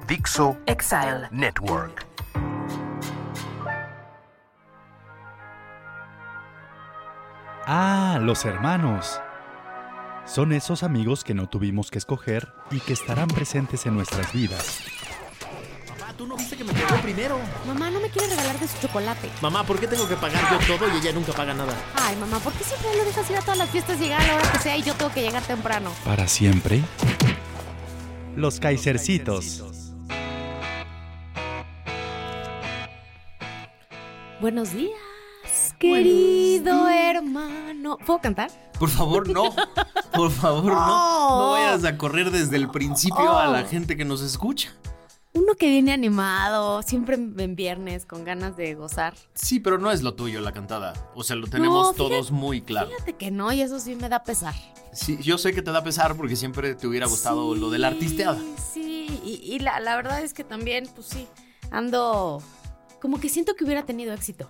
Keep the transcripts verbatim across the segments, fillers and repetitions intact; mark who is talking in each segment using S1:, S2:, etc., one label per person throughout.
S1: Dixo
S2: Exile
S1: Network.
S3: Ah, los hermanos. Son esos amigos que no tuvimos que escoger y que estarán presentes en nuestras vidas.
S4: Mamá, tú no viste que me pegó primero.
S5: Mamá, no me quiere regalar de su chocolate.
S4: Mamá, ¿por qué tengo que pagar yo todo y ella nunca paga nada?
S5: Ay, mamá, ¿por qué siempre lo dejas ir a todas las fiestas y llegar a la hora que sea y yo tengo que llegar temprano?
S3: Para siempre. Los Kaisercitos.
S5: Buenos días, querido hermano. ¿Puedo cantar?
S4: Por favor, no. Por favor, no. No vayas a correr desde el principio a la gente que nos escucha.
S5: Uno que viene animado, siempre en viernes, con ganas de gozar.
S4: Sí, pero no es lo tuyo la cantada. O sea, lo tenemos
S5: No, fíjate,
S4: todos muy claro.
S5: Fíjate que no, y eso sí me da pesar.
S4: Sí, yo sé que te da pesar porque siempre te hubiera gustado
S5: Sí,
S4: lo de la artisteada.
S5: Sí, y, y la, la verdad es que también, pues sí, ando... Como que siento que hubiera tenido éxito.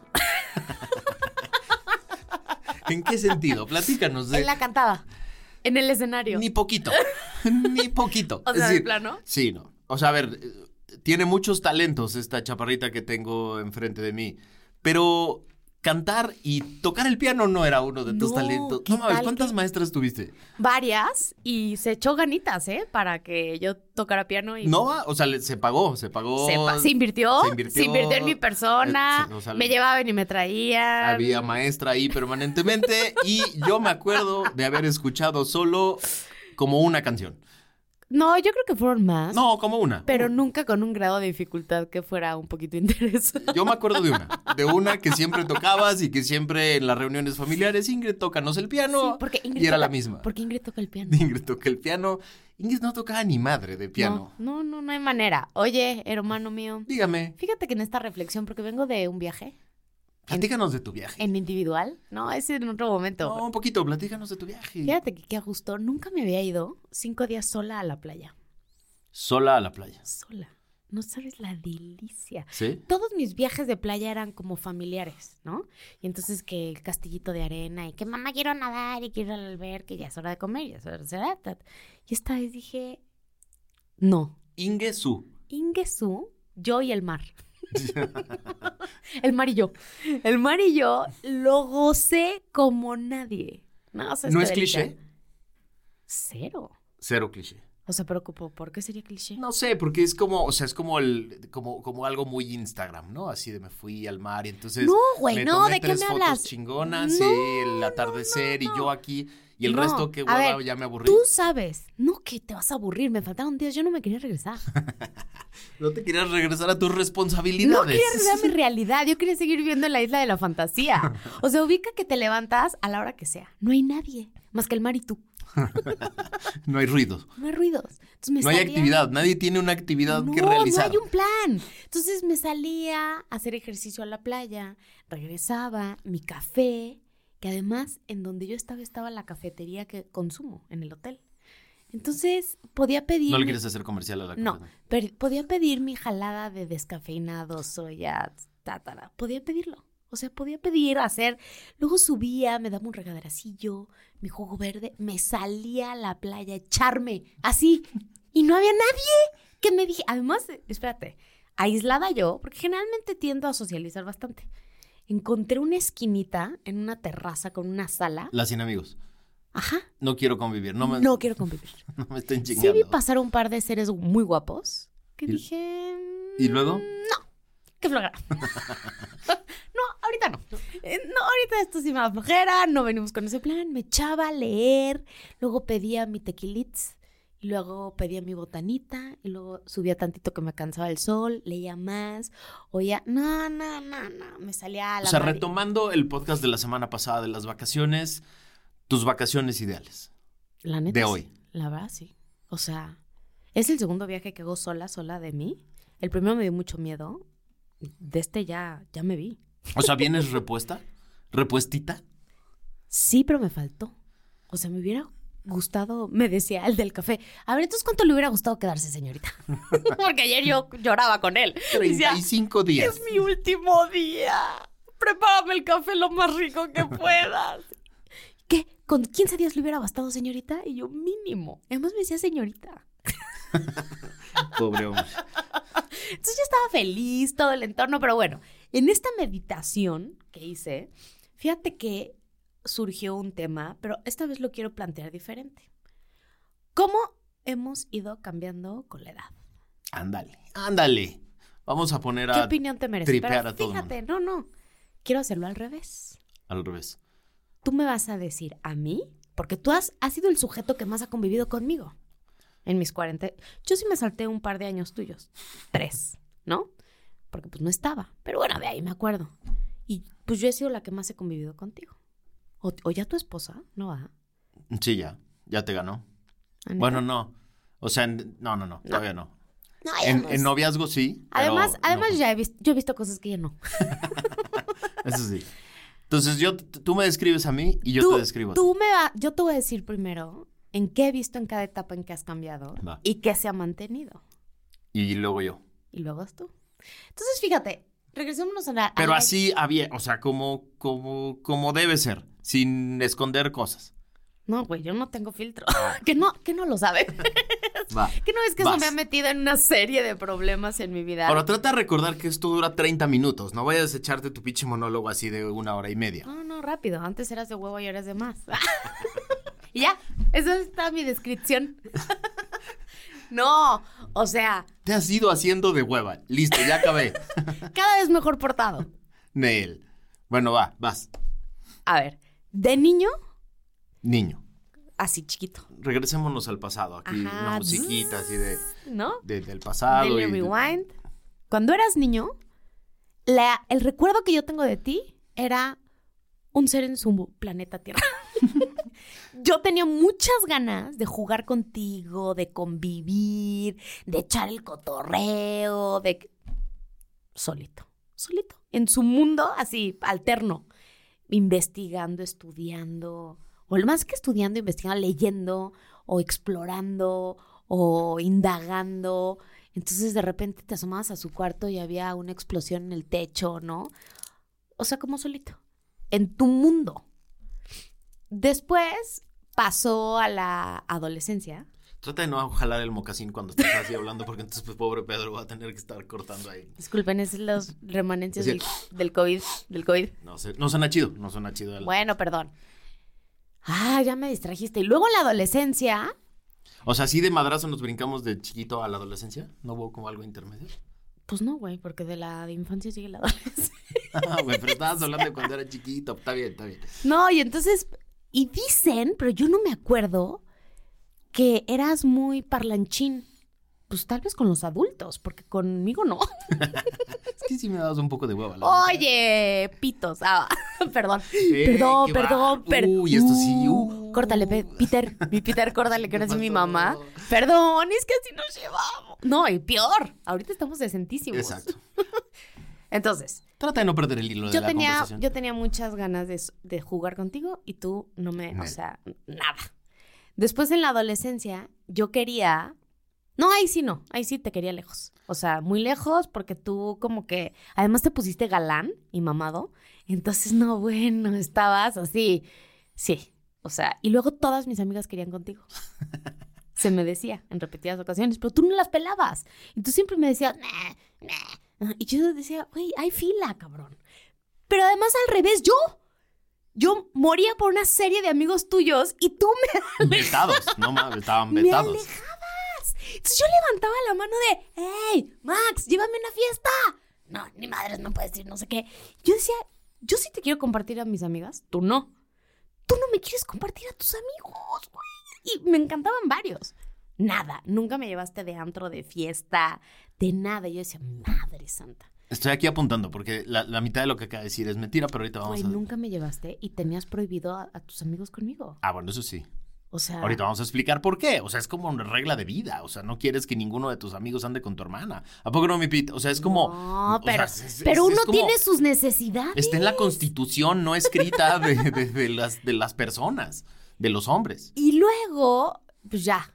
S4: ¿En qué sentido? Platícanos de...
S5: En la cantada, en el escenario.
S4: Ni poquito, ni poquito.
S5: O sea,
S4: Es decir,
S5: ¿de plano?
S4: Sí, no. O sea, a ver, tiene muchos talentos esta chaparrita que tengo enfrente de mí, pero cantar y tocar el piano no era uno de tus
S5: No,
S4: talentos.
S5: ¿qué
S4: No mames,
S5: tal
S4: ¿cuántas
S5: que-
S4: maestras tuviste?
S5: Varias, y se echó ganitas, ¿eh? Para que yo tocara piano y...
S4: No, o sea, le- se pagó, se pagó.
S5: Se, pa- se invirtió,
S4: Se invirtió.
S5: se invirtió en mi persona,
S4: Eh, se- o sea,
S5: me llevaban y me traían.
S4: Había maestra ahí permanentemente y yo me acuerdo de haber escuchado solo como una canción.
S5: No, yo creo que fueron más.
S4: No, como una.
S5: Pero nunca con un grado de dificultad que fuera un poquito interesante.
S4: Yo me acuerdo de una, de una que siempre tocabas y que siempre en las reuniones familiares, Ingrid, tócanos el piano,
S5: Sí, porque Ingrid
S4: y era
S5: toca-
S4: la misma.
S5: Porque Ingrid toca el piano.
S4: Ingrid toca el piano, Ingrid no tocaba ni madre de piano.
S5: No, no, no, no hay manera. Oye, hermano mío,
S4: Dígame,
S5: fíjate que en esta reflexión, porque vengo de un viaje
S4: platícanos de tu viaje.
S5: en individual, no, es en otro momento.
S4: No, un poquito, platícanos de tu viaje.
S5: Fíjate que qué a gusto, nunca me había ido cinco días sola a la playa.
S4: Sola a la playa.
S5: Sola. No sabes la delicia.
S4: ¿Sí?
S5: Todos mis viajes de playa eran como familiares, ¿no? Y entonces que el castillito de arena y que mamá quiero nadar y quiero ir al albergue, ya es hora de comer, ya es hora de cenar. tat. Y esta vez dije, no.
S4: Inge Su.
S5: Ingesu, yo y el mar. El mar y yo. El mar y yo lo gocé como nadie. No, o sea,
S4: ¿No
S5: qué
S4: es
S5: delicia.
S4: cliché?
S5: Cero.
S4: Cero cliché.
S5: O sea, preocupo, ¿por qué sería cliché?
S4: No sé, porque es como, o sea, es como el, como, como algo muy Instagram, ¿no? Así de me fui al mar y entonces
S5: No, güey,
S4: me
S5: no,
S4: tomé
S5: ¿de qué
S4: tres
S5: me
S4: fotos
S5: hablas?
S4: chingonas,
S5: No,
S4: sí, el atardecer
S5: no, no.
S4: y yo aquí y el
S5: No,
S4: resto que
S5: a
S4: hueva,
S5: ver,
S4: ya me aburrí.
S5: Tú sabes, no que te vas a aburrir, me faltaron días, yo no me quería regresar.
S4: No te querías regresar a tus
S5: No
S4: responsabilidades.
S5: quería regresar a mi realidad, yo quería seguir viviendo en la isla de la fantasía. O sea, ubica que te levantas a la hora que sea. No hay nadie, más que el mar y tú.
S4: No hay ruido.
S5: No hay ruidos. Entonces me
S4: No hay
S5: salía-
S4: actividad, nadie tiene una actividad
S5: No,
S4: que realizar.
S5: no hay un plan. Entonces me salía a hacer ejercicio a la playa, regresaba, mi café, que además en donde yo estaba estaba la cafetería que consumo en el hotel. Entonces podía pedir...
S4: No le
S5: mi-
S4: quieres hacer comercial a la
S5: No,
S4: cosa.
S5: per- podía pedir mi jalada de descafeinado, soya, tátara. Podía pedirlo. O sea, podía pedir, hacer. Luego subía, me daba un regaderacillo, mi jugo verde, me salía a la playa, a echarme, así. Y no había nadie que me dije. Además, espérate, aislada yo, porque generalmente tiendo a socializar bastante. Encontré una esquinita en una terraza con una sala.
S4: La sin amigos.
S5: Ajá.
S4: No quiero convivir. No me,
S5: No quiero convivir.
S4: no me estén
S5: Sí
S4: chingando.
S5: vi pasar un par de seres muy guapos que
S4: ¿Y-
S5: dije...
S4: ¿Y luego?
S5: No, qué flojera. No, ahorita no. Eh, no, ahorita esto sí me da flojera, no venimos con ese plan. Me echaba a leer, luego pedía mi tequilitz, y luego pedía mi botanita, y luego subía tantito que me cansaba el sol, leía más, oía... No, no, no, no, me salía a la
S4: O sea,
S5: mari-
S4: retomando el podcast de la semana pasada de las vacaciones, tus vacaciones ideales.
S5: La neta,
S4: de
S5: sí.
S4: hoy.
S5: La verdad, sí. O sea, es el segundo viaje que hago sola, sola de mí. El primero me dio mucho miedo. De este ya, ya me vi.
S4: O sea, ¿vienes repuesta? ¿Repuestita?
S5: Sí, pero me faltó. O sea, me hubiera gustado, me decía el del café. A ver, entonces, ¿cuánto le hubiera gustado quedarse, señorita? Porque ayer yo lloraba con él. Decía,
S4: treinta y cinco días.
S5: es mi último día. Prepárame el café lo más rico que puedas. ¿Qué? ¿Con quince días le hubiera bastado, señorita? Y yo, mínimo. Además me decía señorita.
S4: Pobre hombre.
S5: Entonces yo estaba feliz, todo el entorno, pero bueno, en esta meditación que hice, fíjate que surgió un tema, pero esta vez lo quiero plantear diferente. ¿Cómo hemos ido cambiando con la edad?
S4: Ándale, ándale. Vamos a poner
S5: ¿Qué
S4: a
S5: opinión te merece?
S4: tripear
S5: Pero
S4: a todo
S5: fíjate,
S4: mundo.
S5: no, no, quiero hacerlo al revés.
S4: Al revés.
S5: Tú me vas a decir a mí, porque tú has, has sido el sujeto que más ha convivido conmigo en mis cuarenta. Yo sí me salté un par de años tuyos, tres, ¿no? Porque pues no estaba, pero bueno, de ahí me acuerdo. Y pues yo he sido la que más he convivido contigo. O, o ya tu esposa, ¿no va?
S4: Sí, ya. Ya te ganó.
S5: ¿Neta?
S4: Bueno, no. O sea, en- no, no, no. Todavía no.
S5: No,
S4: En,
S5: además,
S4: en noviazgo sí. pero
S5: además,
S4: no.
S5: además ya he visto, yo he visto cosas que ya no.
S4: Eso sí. Entonces yo, t- tú me describes a mí y yo
S5: tú,
S4: te describo a ti.
S5: tú me va, yo te voy a decir primero en qué he visto en cada etapa en que has cambiado
S4: Va.
S5: y qué se ha mantenido.
S4: Y luego yo.
S5: Y luego tú. Entonces, fíjate, regresémonos a la... a
S4: Pero
S5: la-
S4: así había, o sea, como, como, como debe ser, sin esconder cosas.
S5: No, güey, yo no tengo filtro. que no, que no lo sabe.
S4: Va.
S5: que no es que
S4: Vas.
S5: eso me ha metido en una serie de problemas en mi vida.
S4: Ahora trata de recordar que esto dura treinta minutos. No vayas a echarte tu pinche monólogo así de una hora y media.
S5: No, no, rápido. Antes eras de huevo y ahora eres de más. y ya, esa está mi descripción. no, o sea,
S4: Te has ido haciendo de hueva. Listo, ya acabé.
S5: cada vez mejor portado.
S4: Nel. Bueno, va, vas.
S5: A ver, de niño,
S4: Niño.
S5: así chiquito,
S4: Regresémonos al pasado. Aquí
S5: Ajá.
S4: una musiquita así de,
S5: ¿no?
S4: de- del pasado.
S5: Dale
S4: y-
S5: rewind. Cuando eras niño, la, el recuerdo que yo tengo de ti era un ser en su planeta Tierra. Yo tenía muchas ganas de jugar contigo, de convivir, de echar el cotorreo, de... Solito, solito, en su mundo así, alterno, investigando, estudiando, o más que estudiando, investigando, leyendo, o explorando, o indagando. Entonces de repente te asomabas a su cuarto y había una explosión en el techo, ¿no? O sea, como solito, en tu mundo. Después pasó a la adolescencia.
S4: Trata de no jalar el mocasín cuando estás así hablando, porque entonces, pues, pobre Pedro va a tener que estar cortando ahí.
S5: Disculpen, es los remanencias
S4: Sí.
S5: del, del COVID, del COVID.
S4: No, sé, no suena chido, no suena chido. el-
S5: Bueno, perdón. Ah, ya me distrajiste. Y luego en la adolescencia,
S4: O sea, ¿sí de madrazo nos brincamos de chiquito a la adolescencia? ¿No hubo como algo intermedio?
S5: pues no, güey, porque de la de infancia sigue la adolescencia.
S4: Ah, güey, pero estabas hablando de cuando era chiquito. Está bien, está bien.
S5: No, y entonces, y dicen, pero yo no me acuerdo, que eras muy parlanchín. Pues tal vez con los adultos, porque conmigo no.
S4: Es que sí me dabas un poco de hueva. la neta.
S5: Oye, pitos. Ah, perdón.
S4: Eh,
S5: perdón,
S4: qué
S5: perdón,
S4: va.
S5: perdón.
S4: Uy, esto sí, uh.
S5: Córtale, Pe- Peter. Mi Peter, córtale, que
S4: ¿Qué
S5: no es mi
S4: pasó?
S5: mamá. Perdón, es que así nos llevamos. No, y peor. Ahorita estamos decentísimos.
S4: Exacto.
S5: Entonces,
S4: Trata de no perder el hilo de
S5: yo
S4: la
S5: tenía,
S4: conversación.
S5: yo tenía muchas ganas de, de jugar contigo y tú no me, o
S4: Nel.
S5: sea, nada. Después en la adolescencia, yo quería... No, ahí sí no, ahí sí te quería lejos. O sea, muy lejos porque tú como que... Además te pusiste galán y mamado. Entonces, no, bueno, estabas así. Sí, o sea, y luego todas mis amigas querían contigo. Se me decía en repetidas ocasiones, pero tú no las pelabas. Y tú siempre me decías, nah, nah. Y yo decía, güey, hay fila, cabrón. Pero además al revés, yo... Yo moría por una serie de amigos tuyos y tú me
S4: Vetados, no mames, estaban
S5: me
S4: vetados.
S5: alejabas. Entonces yo levantaba la mano de, hey, Max, llévame a una fiesta. No, ni madres, no puedes ir, no sé qué. Yo decía, yo sí te quiero compartir a mis amigas, tú no. Tú no me quieres compartir a tus amigos, güey. Y me encantaban varios. Nada, nunca me llevaste de antro, de fiesta, de nada. Y yo decía, madre santa.
S4: Estoy aquí apuntando porque la, la mitad de lo que acaba de decir es mentira, pero ahorita vamos
S5: Güey,
S4: a...
S5: nunca me llevaste y tenías prohibido a, a tus amigos conmigo.
S4: Ah, bueno, eso sí.
S5: O sea...
S4: Ahorita vamos a explicar por qué. O sea, es como una regla de vida. O sea, no quieres que ninguno de tus amigos ande con tu hermana. ¿A poco no, mi Pete? O sea, es como...
S5: No,
S4: o
S5: pero,
S4: sea, es-
S5: pero
S4: es- es
S5: uno
S4: como-
S5: tiene sus necesidades.
S4: Está en la Constitución no escrita de, de- de las, de las personas, de los hombres.
S5: Y luego, pues ya,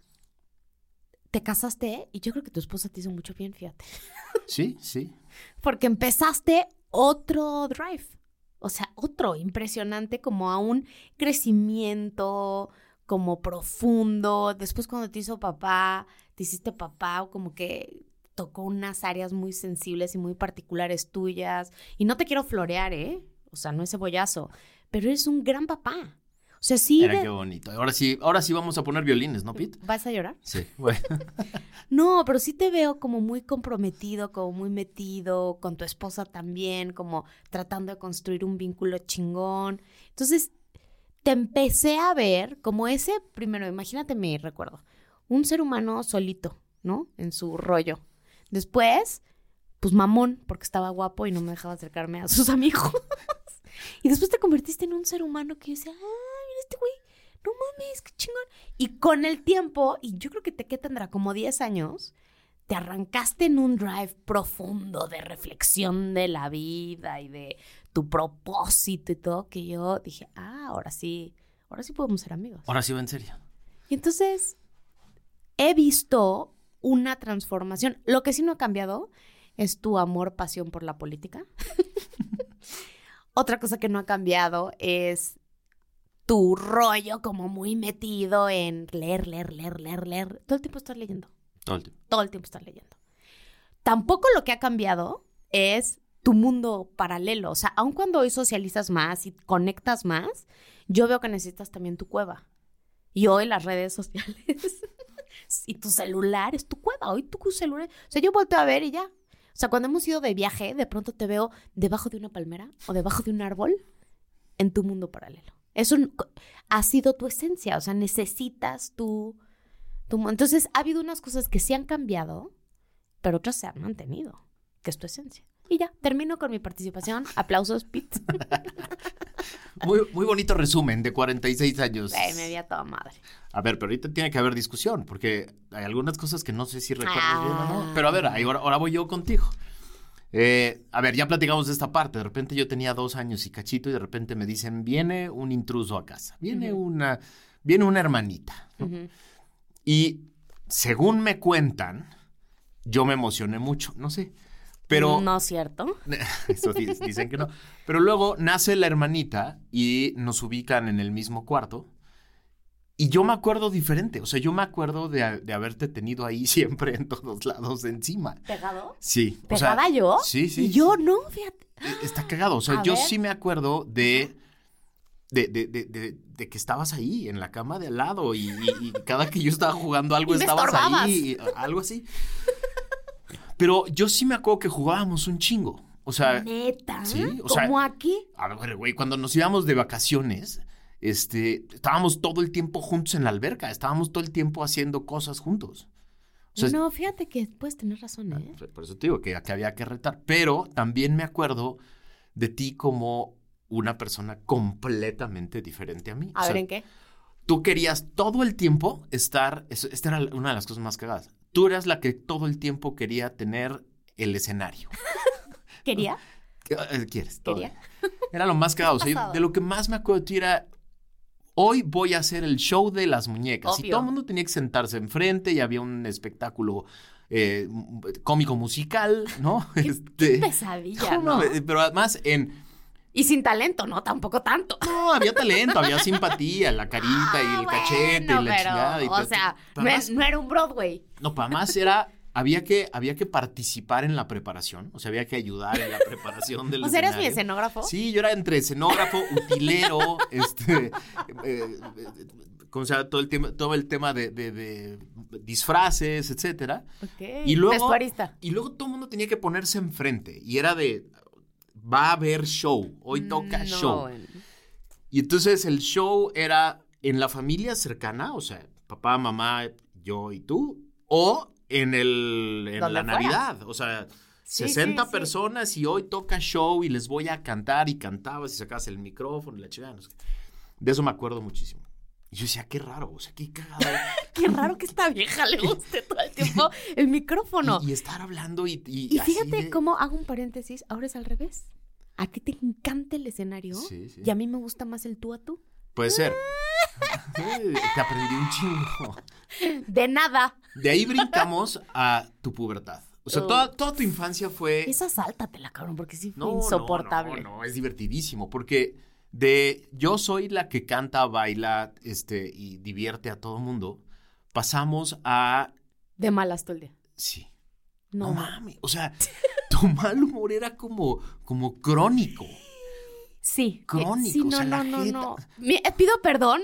S5: te casaste y yo creo que tu esposa te hizo mucho bien, fíjate.
S4: Sí, sí.
S5: Porque empezaste otro drive. O sea, otro impresionante como a un crecimiento como profundo. Después cuando te hizo papá, te hiciste papá, o como que tocó unas áreas muy sensibles y muy particulares tuyas. Y no te quiero florear, ¿eh? O sea, no es cebollazo. Pero eres un gran papá. O sea, sí...
S4: Mira
S5: de...
S4: qué bonito. Ahora sí, ahora sí vamos a poner violines, ¿no, Pete?
S5: ¿Vas a llorar?
S4: Sí, bueno.
S5: No, pero sí te veo como muy comprometido, como muy metido, con tu esposa también, como tratando de construir un vínculo chingón. Entonces, te empecé a ver como ese, primero, imagínate mi recuerdo, un ser humano solito, ¿no? En su rollo. Después, pues mamón, porque estaba guapo y no me dejaba acercarme a sus amigos. Y después te convertiste en un ser humano que yo decía, ah, mira este güey, no mames, qué chingón. Y con el tiempo, y yo creo que te que tendrá como diez años, te arrancaste en un drive profundo de reflexión de la vida y de tu propósito y todo, que yo dije, ah, ahora sí, ahora sí podemos ser amigos.
S4: Ahora sí va en serio.
S5: Y entonces he visto una transformación. Lo que sí no ha cambiado es tu amor, pasión por la política. Otra cosa que no ha cambiado es tu rollo como muy metido en leer, leer, leer, leer, leer. Todo el tiempo estás leyendo.
S4: Todo el tiempo.
S5: Todo el tiempo estás leyendo. Tampoco lo que ha cambiado es tu mundo paralelo. O sea, aun cuando hoy socializas más y conectas más, yo veo que necesitas también tu cueva. Y hoy las redes sociales y tu celular es tu cueva. Hoy tu celular... O sea, yo volteo a ver y ya. O sea, cuando hemos ido de viaje, de pronto te veo debajo de una palmera o debajo de un árbol en tu mundo paralelo. Eso ha sido tu esencia. O sea, necesitas tu... tu... Entonces, ha habido unas cosas que sí han cambiado, pero otras se han mantenido, que es tu esencia. Y ya, termino con mi participación. Aplausos, Pete.
S4: Muy, muy bonito resumen de cuarenta y seis años.
S5: Ay, me había toda madre.
S4: A ver, pero ahorita tiene que haber discusión, porque hay algunas cosas que no sé si recuerdas
S5: Ah.
S4: bien o no. Pero a ver, ahí ahora, ahora voy yo contigo. Eh, a ver, ya platicamos de esta parte. De repente yo tenía dos años y cachito y de repente me dicen, viene un intruso a casa. Viene
S5: Uh-huh.
S4: una, viene una hermanita, ¿no?
S5: Uh-huh.
S4: Y según me cuentan, yo me emocioné mucho, no sé. Pero...
S5: No es cierto.
S4: Eso dicen que no. Pero luego nace la hermanita y nos ubican en el mismo cuarto. Y yo me acuerdo diferente. O sea, yo me acuerdo de, de haberte tenido ahí siempre en todos lados encima.
S5: ¿Pegado?
S4: Sí. o
S5: ¿Pegada
S4: sea,
S5: yo?
S4: Sí, sí.
S5: Y yo
S4: sí.
S5: no, fíjate.
S4: Está cagado. O sea,
S5: A
S4: yo
S5: ver.
S4: sí me acuerdo de... De, de, de, de, de que estabas ahí en la cama de al lado y, y, y cada que yo estaba jugando algo
S5: Y me
S4: estabas
S5: estorbabas.
S4: ahí, y, algo así. Pero yo sí me acuerdo que jugábamos un chingo. O sea,
S5: ¿Neta?
S4: sí, o sea-
S5: ¿Cómo aquí?
S4: a ver, güey, cuando nos íbamos de vacaciones, este, estábamos todo el tiempo juntos en la alberca, estábamos todo el tiempo haciendo cosas juntos. O sea,
S5: No, fíjate que puedes tener razón, ¿eh?
S4: por eso te digo que, que había que retar. Pero también me acuerdo de ti como una persona completamente diferente a mí.
S5: A
S4: O sea,
S5: ver, ¿en qué?
S4: tú querías todo el tiempo estar, eso- esta era una de las cosas más cagadas. Tú eras la que todo el tiempo quería tener el escenario.
S5: ¿Quería?
S4: Eh, ¿Quieres? Todo.
S5: ¿Quería?
S4: Era lo más cagado. O sea, yo-
S5: Pasado.
S4: de lo que más me acuerdo de ti era, hoy voy a hacer el show de las muñecas. Y
S5: Obvio.
S4: todo el mundo tenía que sentarse enfrente y había un espectáculo eh, cómico musical, ¿no?
S5: Qué pesadilla,
S4: no,
S5: ¿no?
S4: eh, Pero además en...
S5: Y sin talento, no, tampoco tanto.
S4: No, había talento, había simpatía, la carita y
S5: Ah,
S4: el cachete
S5: bueno,
S4: y la
S5: pero,
S4: chingada. Y
S5: o
S4: pero-
S5: sea,
S4: pero
S5: no,
S4: además-
S5: es- no era un Broadway.
S4: No, para más era, había que, había que participar en la preparación, o sea, había que ayudar en la preparación del
S5: O sea, ¿eras mi
S4: escenario.
S5: escenógrafo?
S4: Sí, yo era entre escenógrafo, utilero, este, eh, eh, ¿cómo se llama? Todo el tema, todo el tema de, de- de disfraces, etcétera.
S5: Ok.
S4: Y luego,
S5: Vestuarista.
S4: y luego todo el mundo tenía que ponerse enfrente y era de, va a haber show, hoy toca
S5: No,
S4: show.
S5: bueno.
S4: Y entonces el show era en la familia cercana, o sea, papá, mamá, yo y tú, o en el en
S5: Donde
S4: la
S5: fuera.
S4: Navidad, o sea,
S5: Sí,
S4: sesenta
S5: sí, sí.
S4: personas y hoy toca show y les voy a cantar y cantabas y sacabas el micrófono y la chingada, no sé qué. De eso me acuerdo muchísimo. Y yo decía, qué raro, o sea, qué cagado.
S5: Qué raro que esta vieja le guste todo el tiempo el micrófono.
S4: Y, y estar hablando y... Y,
S5: Y
S4: así
S5: fíjate
S4: de-
S5: cómo, hago un paréntesis, ahora es al revés. A ti te encanta el escenario
S4: Sí, sí.
S5: y a mí me gusta más el tú a tú.
S4: Puede ser. Eh, Te aprendí un chingo.
S5: De nada.
S4: De ahí brincamos a tu pubertad. O sea,
S5: Oh.
S4: toda, toda tu infancia fue...
S5: Esa sáltatela, cabrón, porque sí fue
S4: No, no,
S5: insoportable.
S4: No, no, es divertidísimo, porque de yo soy la que canta, baila, este, y divierte a todo mundo, pasamos a...
S5: De malas todo el día.
S4: Sí. No, no mames. O sea, tu mal humor era como, como crónico.
S5: Sí.
S4: Crónico.
S5: Sí, no,
S4: o sea,
S5: no,
S4: la
S5: no,
S4: jeta...
S5: no. Me, pido perdón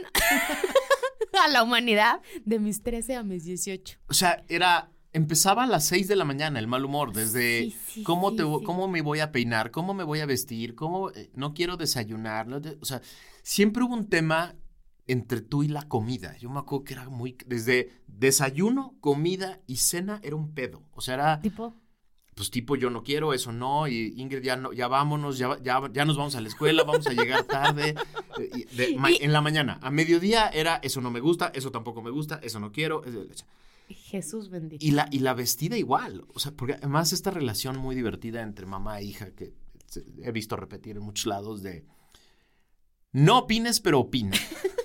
S5: a la humanidad de mis trece a mis dieciocho.
S4: O sea, era... Empezaba a las seis de la mañana el mal humor, desde
S5: sí, sí,
S4: cómo,
S5: sí,
S4: te,
S5: sí.
S4: cómo me voy a peinar, cómo me voy a vestir, cómo eh, no quiero desayunar. No, o sea, siempre hubo un tema entre tú y la comida. Yo me acuerdo que era muy... Desde desayuno, comida y cena era un pedo. O sea, era...
S5: ¿Tipo?
S4: Pues tipo, yo no quiero, eso no, y Ingrid, ya, no, ya vámonos, ya, ya, ya nos vamos a la escuela, vamos a llegar tarde. Eh, de, ma, en la mañana, a mediodía era, eso no me gusta, eso tampoco me gusta, eso no quiero. Es,
S5: Jesús bendito.
S4: Y la, y la vestida igual, o sea, porque además esta relación muy divertida entre mamá e hija que he visto repetir en muchos lados de no opines, pero opina.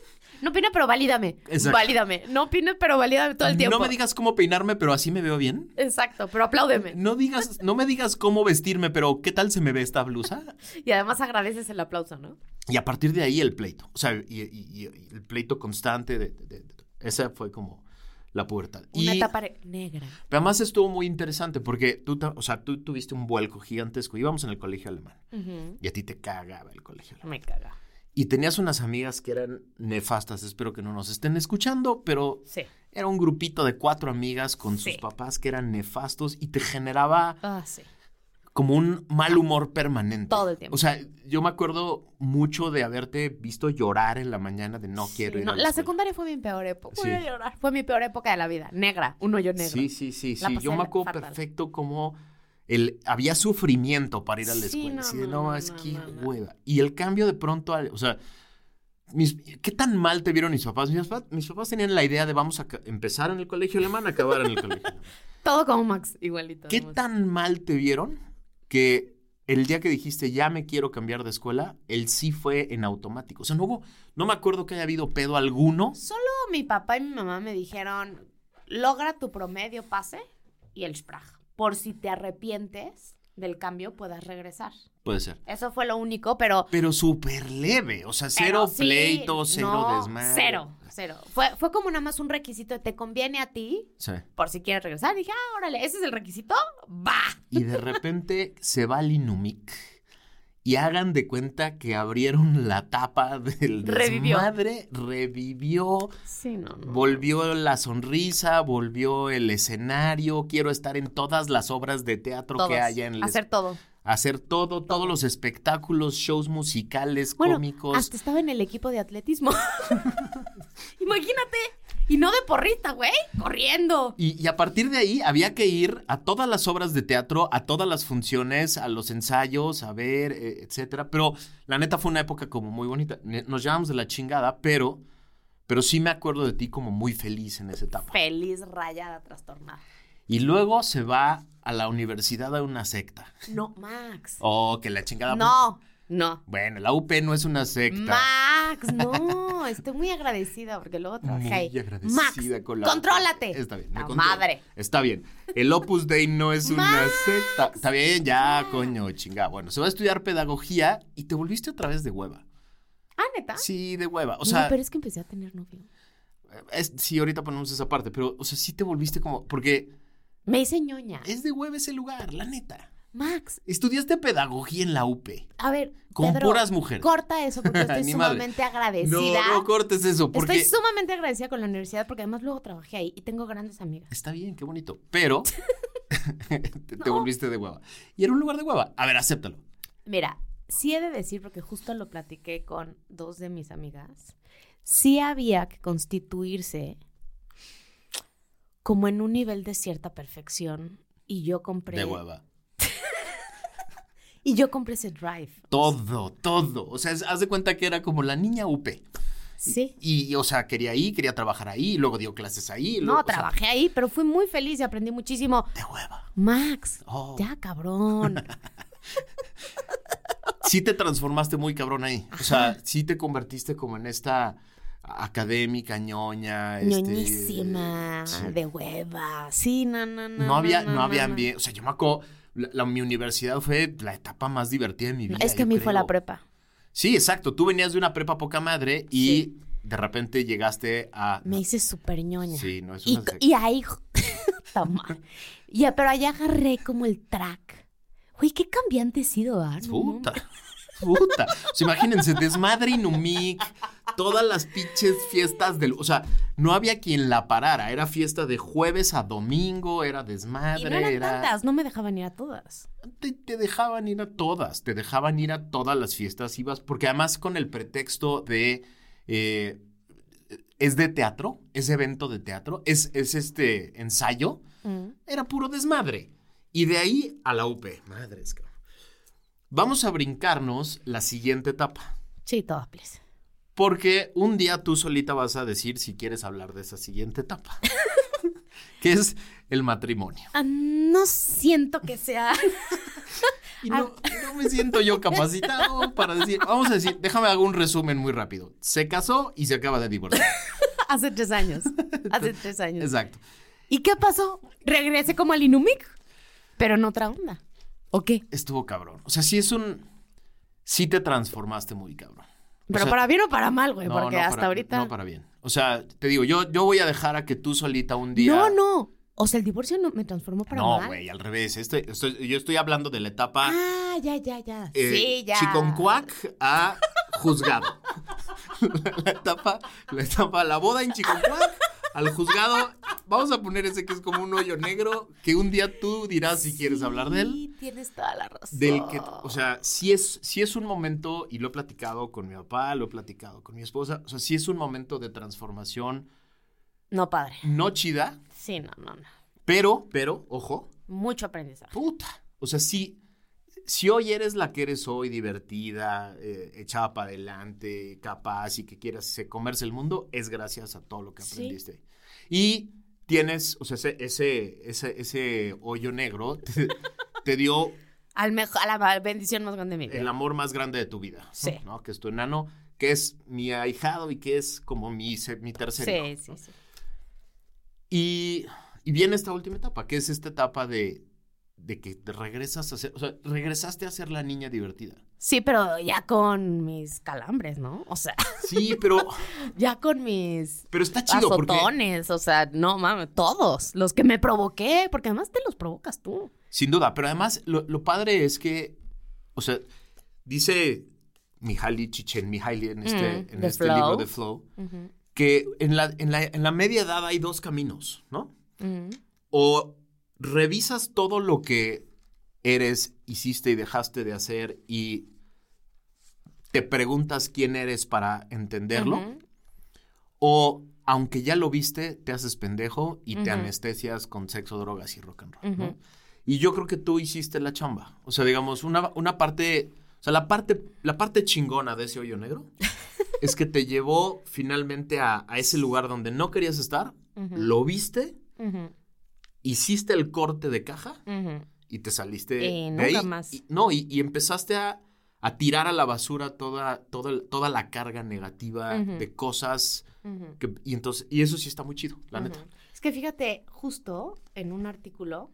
S5: No opines, pero valídame. Exacto. Valídame. No opines, pero valídame todo el tiempo.
S4: No me digas cómo peinarme, pero así me veo bien.
S5: Exacto, pero apláudeme.
S4: No digas, no me digas cómo vestirme, pero ¿qué tal se me ve esta blusa?
S5: Y además agradeces el aplauso, ¿no?
S4: Y a partir de ahí el pleito, o sea, y, y, y el pleito constante, de, de, de, de, esa fue como la pubertad.
S5: Una
S4: y,
S5: etapa negra.
S4: Pero además estuvo muy interesante porque tú, o sea, tú tuviste un vuelco gigantesco. Íbamos en el colegio alemán uh-huh. y a ti te cagaba el colegio alemán.
S5: Me caga.
S4: Y tenías unas amigas que eran nefastas, espero que no nos estén escuchando, pero
S5: sí.
S4: era un grupito de cuatro amigas con
S5: sí.
S4: sus papás que eran nefastos y te generaba
S5: ah, sí.
S4: como un mal humor permanente.
S5: Todo el tiempo.
S4: O sea, yo me acuerdo mucho de haberte visto llorar en la mañana de no
S5: sí,
S4: quiero ir
S5: no,
S4: a
S5: la,
S4: la
S5: la secundaria fue mi peor época.
S4: Sí.
S5: Voy a llorar. Fue mi peor época de la vida. Negra, un hoyo negro.
S4: Sí, sí, sí,
S5: la
S4: sí. Yo me acuerdo
S5: fatal.
S4: perfecto como el, había sufrimiento para ir a la
S5: sí,
S4: escuela.
S5: No,
S4: Así de,
S5: no,
S4: no,
S5: no,
S4: es
S5: no,
S4: que
S5: no,
S4: hueva. No. Y el cambio de pronto, al, o sea, mis, ¿qué tan mal te vieron mis papás? Mis papás, mis papás tenían la idea de vamos a empezar en el colegio alemán, acabar en el colegio alemán.
S5: Todo como Max, igualito.
S4: ¿Qué tan mal te vieron que el día que dijiste ya me quiero cambiar de escuela, el sí fue en automático? O sea, no hubo, no me acuerdo que haya habido pedo alguno.
S5: Solo mi papá y mi mamá me dijeron, logra tu promedio pase y el Sprach. Por si te arrepientes del cambio, puedas regresar.
S4: Puede ser.
S5: Eso fue lo único, pero...
S4: Pero súper leve, o sea, cero
S5: sí,
S4: pleito, cero
S5: no,
S4: desmadre.
S5: Cero, cero. Fue, fue como nada más un requisito de te conviene a ti,
S4: sí.
S5: por si quieres regresar. Y dije, ah, órale, ¿ese es el requisito? ¡Va!
S4: Y de repente se va al Inumic y hagan de cuenta que abrieron la tapa del desmadre, revivió, revivió
S5: sí, no, no.
S4: volvió la sonrisa, volvió el escenario, quiero estar en todas las obras de teatro
S5: Todos,
S4: que haya en el...
S5: hacer todo.
S4: Hacer todo, todo, todos los espectáculos, shows musicales,
S5: bueno,
S4: cómicos.
S5: Hasta estaba en el equipo de atletismo. Imagínate. Y no de porrista, güey, corriendo.
S4: Y, y a partir de ahí había que ir a todas las obras de teatro, a todas las funciones, a los ensayos, a ver, eh, etcétera. Pero la neta fue una época como muy bonita. Nos llevamos de la chingada, pero, pero sí me acuerdo de ti como muy feliz en esa etapa.
S5: Feliz, rayada, trastornada.
S4: Y luego se va a la universidad a una secta.
S5: No, Max.
S4: Oh, que la chingada.
S5: No, no.
S4: Bueno, la U P no es una secta.
S5: Max, no. Estoy muy agradecida porque luego trabajé ahí.
S4: Muy agradecida
S5: Max,
S4: con la
S5: contrólate.
S4: U P. Está bien.
S5: La
S4: me
S5: madre.
S4: Está bien. El Opus Dei no es una
S5: Max.
S4: secta. Está bien, ya, coño, chingada. Bueno, se va a estudiar pedagogía y te volviste otra vez de hueva.
S5: Ah, ¿neta?
S4: Sí, de hueva. O sea,
S5: no, pero es que empecé a tener novio.
S4: Es, sí, ahorita ponemos esa parte, pero, o sea, sí te volviste como... Porque...
S5: Me hice ñoña.
S4: Es de hueva ese lugar, la neta.
S5: Max.
S4: Estudiaste pedagogía en la U P.
S5: A ver,
S4: con
S5: Pedro,
S4: puras mujeres.
S5: Corta eso porque estoy sumamente
S4: madre.
S5: agradecida.
S4: No, no cortes eso porque...
S5: Estoy sumamente agradecida con la universidad porque además luego trabajé ahí y tengo grandes amigas.
S4: Está bien, qué bonito. Pero te, te
S5: no.
S4: volviste de hueva. Y era un lugar de hueva. A ver, acéptalo.
S5: Mira, sí he de decir, porque justo lo platiqué con dos de mis amigas, sí había que constituirse como en un nivel de cierta perfección y yo compré...
S4: De hueva.
S5: Y yo compré ese drive.
S4: Todo, todo. O sea, haz de cuenta que era como la niña U P.
S5: Sí.
S4: Y, y o sea, quería ir, quería trabajar ahí, y luego dio clases ahí. Luego,
S5: No,
S4: o
S5: trabajé
S4: sea,
S5: ahí, pero fui muy feliz y aprendí muchísimo.
S4: De hueva.
S5: Max,
S4: Oh.
S5: ya cabrón.
S4: Sí te transformaste muy cabrón ahí. O sea, sí te convertiste como en esta académica, ñoña.
S5: Ñoñísima,
S4: este, sí.
S5: de hueva. Sí, no, no, no.
S4: No había,
S5: no,
S4: no había
S5: no.
S4: ambiente. O sea, yo me acuerdo, la, la- mi universidad fue la etapa más divertida de mi vida.
S5: Es que a
S4: yo
S5: mí fue
S4: creo.
S5: la prepa.
S4: Sí, exacto. Tú venías de una prepa poca madre y
S5: Sí.
S4: de repente llegaste a...
S5: Me hice súper ñoña.
S4: Sí, no es
S5: Y,
S4: una secta.
S5: y ahí puta madre. Ya, pero allá agarré como el track. Güey, qué cambiante he sido, ¿ah? No,
S4: Puta. Puta. O sea, imagínense, desmadre Inumic, todas las pinches fiestas del... O sea, no había quien la parara. Era fiesta de jueves a domingo, era desmadre.
S5: Y no eran
S4: era...
S5: tantas, no me dejaban ir a todas.
S4: Te, te dejaban ir a todas, te dejaban ir a todas las fiestas, ibas, porque además con el pretexto de... Eh, es de teatro, es evento de teatro, es, es este ensayo, mm. era puro desmadre. Y de ahí a la U P. Madres, cabrón. Vamos a brincarnos la siguiente etapa.
S5: Sí, todo, please.
S4: Porque un día tú solita vas a decir si quieres hablar de esa siguiente etapa. Que es el matrimonio.
S5: Ah, no siento que sea...
S4: Y no, no me siento yo capacitado para decir... Vamos a decir, déjame hacer un resumen muy rápido. Se casó y se acaba de divorciar.
S5: Hace tres años. Hace tres años.
S4: Exacto.
S5: ¿Y qué pasó? Regresé como al Inumic, pero en otra onda. ¿O qué?
S4: Estuvo cabrón. O sea, sí es un... Sí te transformaste muy cabrón. O
S5: pero
S4: sea,
S5: para bien o para mal, güey,
S4: no,
S5: porque
S4: no
S5: hasta
S4: para,
S5: ahorita...
S4: No, para bien. O sea, te digo, yo, yo voy a dejar a que tú solita un día...
S5: No, no. O sea, el divorcio no me transformó para
S4: no,
S5: mal.
S4: No, güey, al revés. Estoy, estoy, yo estoy hablando de la etapa...
S5: Ah, ya, ya, ya.
S4: Eh,
S5: sí, ya.
S4: Chiconcuac a juzgado. la, la etapa, la etapa, la boda en Chiconcuac al juzgado. Vamos a poner ese que es como un hoyo negro, que un día tú dirás si sí, quieres hablar de él.
S5: Sí, tienes toda la razón.
S4: Del que, o sea, sí es, sí es un momento, y lo he platicado con mi papá, lo he platicado con mi esposa, o sea, sí es un momento de transformación.
S5: No, padre.
S4: No chida.
S5: Sí, no, no, no.
S4: Pero, pero, ojo.
S5: Mucho aprendizaje.
S4: Puta. O sea, sí, si hoy eres la que eres hoy, divertida, eh, echada para adelante, capaz y que quieras eh, comerse el mundo, es gracias a todo lo que aprendiste. Sí. Y tienes, o sea, ese, ese, ese, ese hoyo negro te, te dio...
S5: Al mejor, a la bendición más grande de mi vida.
S4: El amor más grande de tu vida.
S5: Sí.
S4: ¿No? Que es tu enano, que es mi ahijado y que es como mi, mi tercer
S5: sí,
S4: hijo.
S5: Sí,
S4: ¿no?
S5: sí, sí.
S4: Y, y viene esta última etapa, que es esta etapa de, de que te regresas a ser, o sea, regresaste a ser la niña divertida.
S5: Sí, pero ya con mis calambres, ¿no? O sea.
S4: Sí, pero.
S5: Ya con mis.
S4: Pero está chido
S5: azotones, porque... o sea, no mames, todos los que me provoqué, porque además te los provocas tú.
S4: Sin duda, pero además lo, lo padre es que, o sea, dice Mihaly Csikszentmihalyi en este, mm, en este libro de Flow, uh-huh. que en la, en, la, en la media edad hay dos caminos, ¿no? Uh-huh. O revisas todo lo que eres, hiciste y dejaste de hacer y te preguntas quién eres para entenderlo, uh-huh. o aunque ya lo viste, te haces pendejo y uh-huh. te anestesias con sexo, drogas y rock and roll, uh-huh. ¿no? Y yo creo que tú hiciste la chamba. O sea, digamos, una, una parte... O sea, la parte, la parte chingona de ese hoyo negro es que te llevó finalmente a, a ese lugar donde no querías estar, uh-huh. lo viste, uh-huh. hiciste el corte de caja uh-huh. y te saliste
S5: y
S4: de
S5: nunca
S4: ahí.
S5: Más.
S4: Y, no, y, y empezaste a, a tirar a la basura toda, toda, toda la carga negativa uh-huh. de cosas. Uh-huh. Que, y, entonces, y eso sí está muy chido, la uh-huh. neta.
S5: Es que fíjate, justo en un artículo...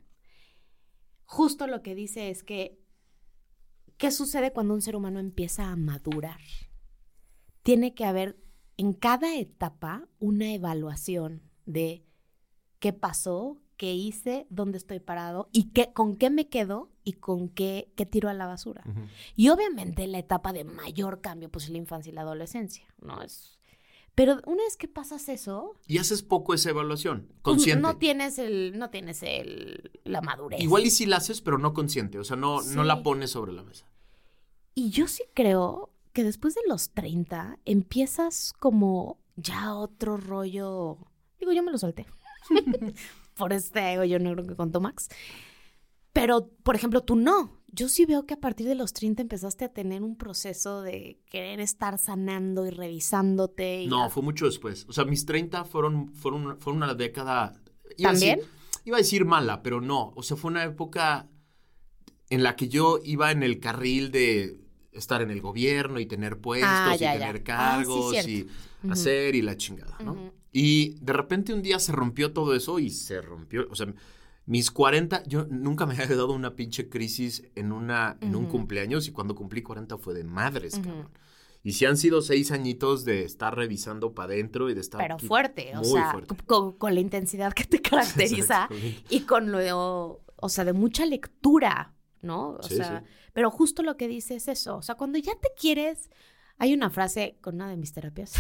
S5: Justo lo que dice es que, ¿qué sucede cuando un ser humano empieza a madurar? Tiene que haber en cada etapa una evaluación de qué pasó, qué hice, dónde estoy parado y qué, con qué me quedo y con qué, qué tiro a la basura. Uh-huh. Y obviamente la etapa de mayor cambio, pues es la infancia y la adolescencia, ¿no? Es... Pero una vez que pasas eso...
S4: Y haces poco esa evaluación, consciente.
S5: No tienes el, no tienes el, la madurez.
S4: Igual y sí la haces, pero no consciente. O sea, no, sí. no la pones sobre la mesa.
S5: Y yo sí creo que después de los treinta empiezas como ya otro rollo... Digo, yo me lo solté. Por este hoyo negro que contó Max. Pero, por ejemplo, tú no. Yo sí veo que a partir de los treinta empezaste a tener un proceso de querer estar sanando y revisándote. Y
S4: no, a... fue mucho después. O sea, mis treinta fueron, fueron, fueron una década... Iba
S5: ¿También?
S4: A decir, iba a decir mala, pero no. O sea, fue una época en la que yo iba en el carril de estar en el gobierno y tener puestos ah, ya, y tener ya. cargos ah, sí, y uh-huh. hacer y la chingada, ¿no? Uh-huh. Y de repente un día se rompió todo eso y se rompió... O sea... Mis cuarenta, yo nunca me había dado una pinche crisis en, una, en uh-huh. un cumpleaños y cuando cumplí cuarenta fue de madres, uh-huh. cabrón. Y si han sido seis añitos de estar revisando para adentro y de estar...
S5: Pero fuerte, o
S4: muy
S5: sea,
S4: fuerte.
S5: Con, con la intensidad que te caracteriza y con lo, o sea, de mucha lectura, ¿no? O
S4: Sí,
S5: sea,
S4: sí.
S5: pero justo lo que dice es eso, o sea, cuando ya te quieres, hay una frase con una de mis terapias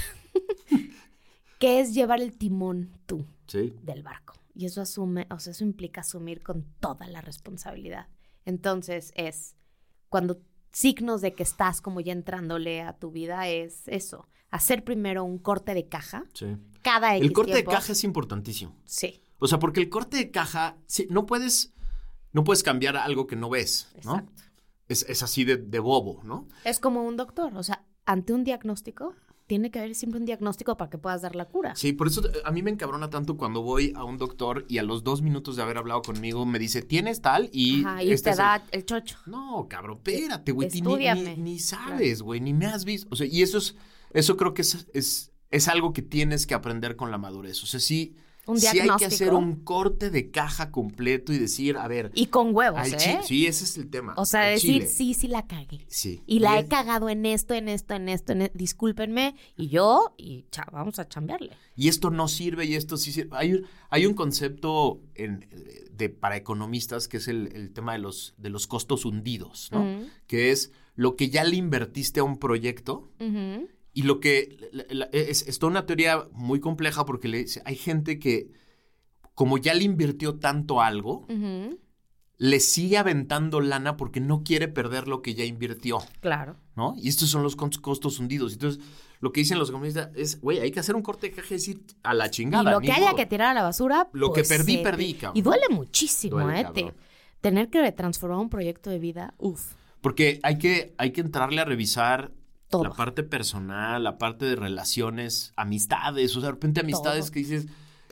S5: que es llevar el timón tú
S4: Sí.
S5: del barco. Y eso asume, o sea, eso implica asumir con toda la responsabilidad. Entonces es cuando signos de que estás como ya entrándole a tu vida es eso, hacer primero un corte de caja.
S4: Sí.
S5: Cada X
S4: El corte
S5: tiempo.
S4: de caja es importantísimo.
S5: Sí,
S4: O sea, porque el corte de caja, sí, no puedes, no puedes cambiar algo que no ves, ¿no?
S5: exacto.
S4: Es, es así de, de bobo, ¿no?
S5: Es como un doctor, o sea, ante un diagnóstico, tiene que haber siempre un diagnóstico para que puedas dar la cura.
S4: Sí, por eso a mí me encabrona tanto cuando voy a un doctor y a los dos minutos de haber hablado conmigo me dice, ¿tienes tal? Y,
S5: Ajá, y
S4: este
S5: te
S4: es el-
S5: da el... chocho.
S4: No, cabrón, espérate, güey. Ni,
S5: Estúdiame.
S4: ni, ni sabes, güey, ni me has visto. O sea, y eso es, eso creo que es, es, es algo que tienes que aprender con la madurez. O sea, sí,
S5: Un
S4: sí hay que
S5: diagnóstico.
S4: hacer un corte de caja completo y decir, a ver,
S5: Y con huevos,
S4: al
S5: ¿eh?
S4: chi- sí, ese es el tema.
S5: O sea,
S4: al
S5: decir,
S4: chile.
S5: sí, sí la cagué.
S4: Sí.
S5: Y la he
S4: es-
S5: cagado en esto, en esto, en esto, en e- discúlpenme. Y yo, y cha, vamos a chambearle.
S4: Y esto no sirve y esto sí sirve. Hay, un- hay un concepto en, de, para economistas que es el, el tema de los, de los costos hundidos, ¿no?
S5: Ujú.
S4: Que es lo que ya le invertiste a un proyecto
S5: Ujú.
S4: y lo que... la- la- es, es toda una teoría muy compleja porque le, dice- hay gente que como ya le invirtió tanto a algo,
S5: Ujú.
S4: le sigue aventando lana porque no quiere perder lo que ya invirtió,
S5: Claro.
S4: ¿no? Y estos son los cos- costos hundidos. Entonces, lo que dicen los economistas es, güey, hay que hacer un corte de caja y decir a la chingada.
S5: Y lo
S4: ni
S5: que haya
S4: modo.
S5: que tirar a la basura,
S4: Lo que
S5: pues,
S4: perdí,
S5: se-
S4: perdí, cabrón.
S5: Y duele muchísimo,
S4: Duele,
S5: ¿eh? Te-
S4: cabrón.
S5: tener que transformar un proyecto de vida, uff,
S4: Porque hay que, hay que entrarle a revisar
S5: todo.
S4: la parte personal, la parte de relaciones, amistades. O sea, de repente amistades
S5: Todo.
S4: que dices,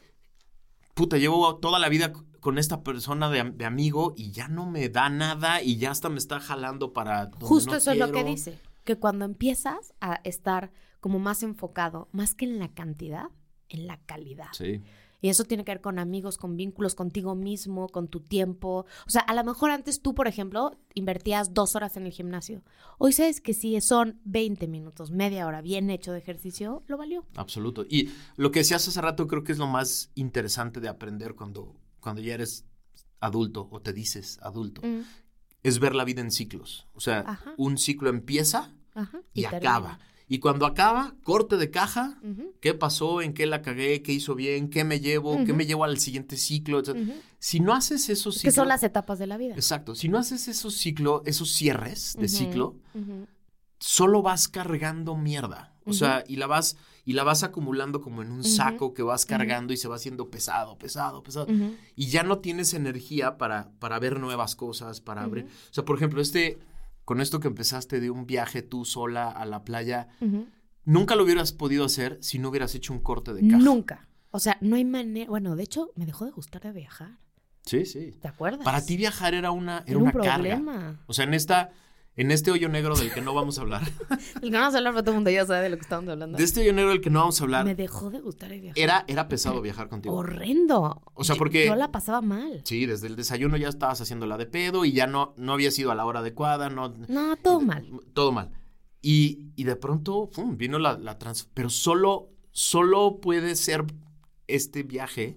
S4: puta, llevo toda la vida con esta persona de, de amigo y ya no me da nada y ya hasta me está jalando para donde
S5: Justo
S4: no
S5: eso es lo que
S4: quiero.
S5: dice, que cuando empiezas a estar como más enfocado, más que en la cantidad, en la calidad.
S4: Sí.
S5: Y eso tiene que ver con amigos, con vínculos contigo mismo, con tu tiempo. O sea, a lo mejor antes tú, por ejemplo, invertías dos horas en el gimnasio. Hoy sabes que si son veinte minutos, media hora bien hecho de ejercicio, lo valió.
S4: Absoluto. Y lo que decías hace rato creo que es lo más interesante de aprender cuando, cuando ya eres adulto o te dices adulto.
S5: Mm,
S4: Es ver la vida en ciclos. O sea,
S5: Ajá.
S4: un ciclo empieza
S5: ajá,
S4: y,
S5: termina.
S4: acaba. Y cuando acaba, corte de caja.
S5: Ujú,
S4: ¿Qué pasó? ¿En qué la cagué? ¿Qué hizo bien? ¿Qué me llevo? ¿Qué
S5: Ujú.
S4: me llevo al siguiente ciclo? Etcétera.
S5: ujú.
S4: Si no haces esos
S5: Que
S4: ciclos...
S5: son las etapas de la vida.
S4: Exacto. Si no haces esos ciclos, esos cierres de
S5: Ujú,
S4: ciclo,
S5: ujú.
S4: solo vas cargando mierda. O
S5: Ujú.
S4: sea, y la vas, y la vas acumulando como en un
S5: Ujú.
S4: saco que vas cargando y se va haciendo pesado, pesado, pesado.
S5: Ujú.
S4: Y ya no tienes energía para, para ver nuevas cosas, para abrir.
S5: Ujú.
S4: O sea, por ejemplo, este, con esto que empezaste de un viaje tú sola a la playa,
S5: Ujú.
S4: nunca lo hubieras podido hacer si no hubieras hecho un corte de caja.
S5: Nunca. O sea, no hay manera. Bueno, de hecho, me dejó de gustar de viajar.
S4: Sí, sí.
S5: ¿Te acuerdas?
S4: Para ti viajar era una, era
S5: Era un
S4: una carga.
S5: problema.
S4: O sea, en esta, en este hoyo negro del que no vamos a hablar,
S5: El que no vamos a hablar, pero todo el mundo ya sabe de lo que estamos hablando.
S4: de este hoyo negro del que no vamos a hablar,
S5: Me dejó de gustar de viajar.
S4: era, era pesado viajar contigo.
S5: horrendo.
S4: O sea,
S5: Yo-
S4: porque-
S5: Yo la pasaba mal.
S4: Sí, desde el desayuno ya estabas haciéndola de pedo y ya no, no habías ido a la hora adecuada, no.
S5: No, todo mal.
S4: Todo mal. Y, y de pronto, ¡fum! Vino la, la trans... Pero solo, solo puede ser este viaje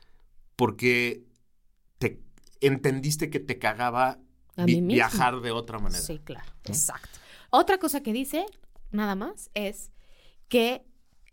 S4: porque te entendiste que te cagaba
S5: A
S4: vi-
S5: mí mismo.
S4: viajar de otra manera.
S5: Sí, claro. Exacto. Otra cosa que dice, nada más, es que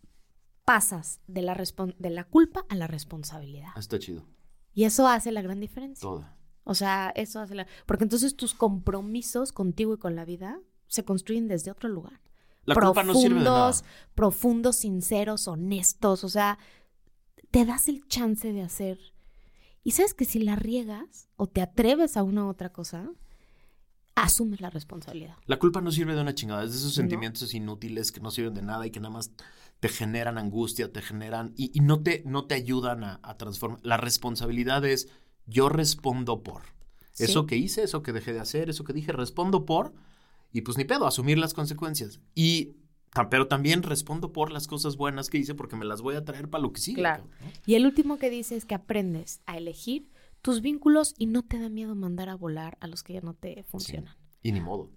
S5: pasas de la, respon- de la culpa a la responsabilidad.
S4: Ah, está chido.
S5: Y eso hace la gran diferencia.
S4: Toda.
S5: O sea, eso hace la... Porque entonces tus compromisos contigo y con la vida se construyen desde otro lugar.
S4: La culpa no sirve de nada.
S5: Profundos, profundos, sinceros, honestos. O sea, te das el chance de hacer. Y sabes que si la riegas o te atreves a una u otra cosa, asumes la responsabilidad.
S4: La culpa no sirve de una chingada. Es de esos
S5: No.
S4: sentimientos inútiles que no sirven de nada y que nada más te generan angustia, te generan... Y, y no, te, no te ayudan a, a transformar. La responsabilidad es yo respondo por.
S5: Sí.
S4: Eso que hice, eso que dejé de hacer, eso que dije, respondo por... Y pues ni pedo, asumir las consecuencias. Y, ta- pero también respondo por las cosas buenas que hice porque me las voy a traer para lo que sigue.
S5: Claro.
S4: cabrón, ¿no?
S5: Y el último que dice es que aprendes a elegir tus vínculos y no te da miedo mandar a volar a los que ya no te funcionan.
S4: Y ni modo.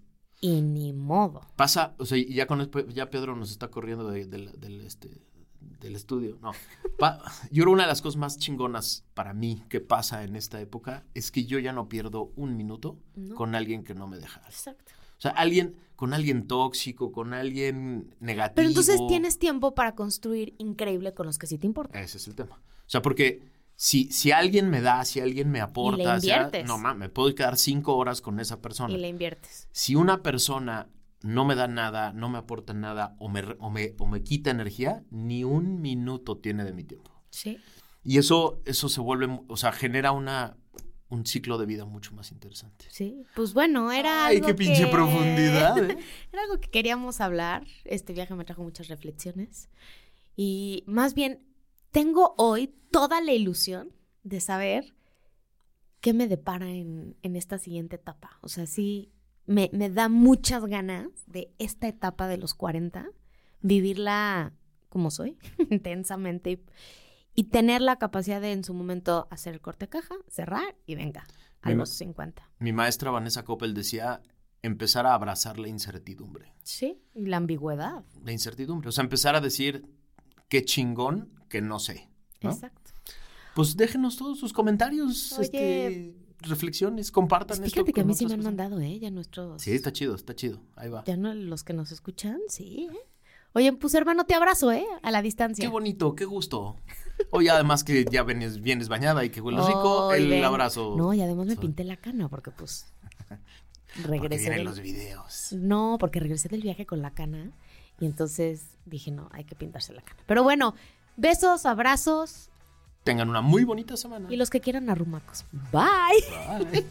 S5: Y ni modo.
S4: Pasa, o sea, ya con ya Pedro nos está corriendo de, de, de, del, este, del estudio. No. Pa, yo creo una de las cosas más chingonas para mí que pasa en esta época es que yo ya no pierdo un minuto no. con alguien que no me deja.
S5: Exacto.
S4: O sea, alguien, con alguien tóxico, con alguien negativo.
S5: Pero entonces tienes tiempo para construir increíble con los que sí te importan.
S4: Ese es el tema. O sea, porque si, si alguien me da, si alguien me aporta,
S5: y le inviertes.
S4: Sea, no mames, me puedo quedar cinco horas con esa persona.
S5: Y le inviertes.
S4: Si una persona no me da nada, no me aporta nada o me, o me, o me quita energía, ni un minuto tiene de mi tiempo.
S5: Sí.
S4: Y eso, eso se vuelve, o sea, genera una... un ciclo de vida mucho más interesante.
S5: Sí, pues bueno, era
S4: Ay,
S5: algo
S4: qué pinche
S5: que...
S4: profundidad, ¿eh?
S5: Era algo que queríamos hablar. Este viaje me trajo muchas reflexiones. Y más bien, tengo hoy toda la ilusión de saber qué me depara en, en esta siguiente etapa. O sea, sí, me, me da muchas ganas de esta etapa de los cuarenta, vivirla como soy, intensamente y... Y tener la capacidad de en su momento hacer el corte de caja, cerrar y venga, a mi, los cincuenta.
S4: Mi maestra Vanessa Coppel decía empezar a abrazar la incertidumbre.
S5: Sí, y la ambigüedad.
S4: La incertidumbre, o sea, empezar a decir qué chingón que no sé, ¿no?
S5: Exacto.
S4: Pues déjenos todos sus comentarios,
S5: Oye,
S4: este, reflexiones, compartan
S5: pues
S4: esto.
S5: Fíjate que a mí sí me han
S4: personas.
S5: mandado, ¿eh? Ya nuestros...
S4: Sí, está chido, está chido, ahí va.
S5: Ya no los que nos escuchan, sí, ¿eh? Oye, pues hermano, te abrazo, ¿eh? A la distancia.
S4: Qué bonito, qué gusto. Oye, además que ya vienes, vienes bañada y que hueles
S5: oh,
S4: rico, el
S5: ven.
S4: abrazo.
S5: No, y además me pinté la cana porque pues regresé
S4: porque
S5: del...
S4: los videos.
S5: No, porque regresé del viaje con la cana y entonces dije, no, hay que pintarse la cana. Pero bueno, besos, abrazos.
S4: Tengan una muy bonita semana.
S5: Y los que quieran arrumacos. Bye.
S4: Bye.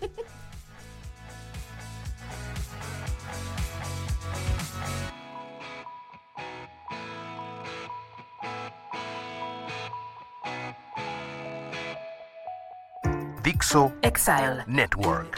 S1: Dixo
S2: Exile
S1: Network.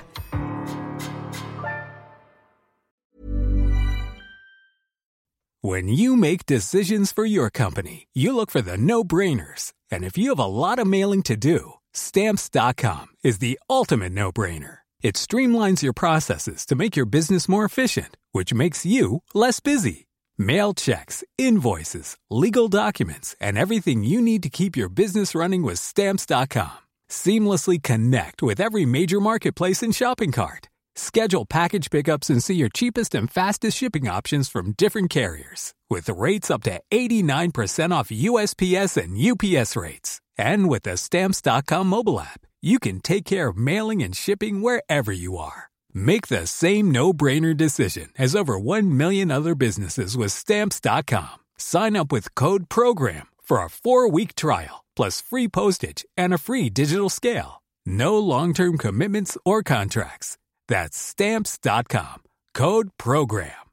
S6: When you make decisions for your company, you look for the no-brainers. And if you have a lot of mailing to do, Stamps dot com is the ultimate no-brainer. It streamlines your processes to make your business more efficient, which makes you less busy. Mail checks, invoices, legal documents, and everything you need to keep your business running with Stamps dot com. Seamlessly connect with every major marketplace and shopping cart. Schedule package pickups and see your cheapest and fastest shipping options from different carriers. With rates up to eighty-nine percent off U S P S and U P S rates. And with the Stamps dot com mobile app, you can take care of mailing and shipping wherever you are. Make the same no-brainer decision as over one million other businesses with Stamps dot com. Sign up with code PROGRAM for a four-week trial, plus free postage and a free digital scale. No long-term commitments or contracts. That's Stamps dot com. Code PROGRAM.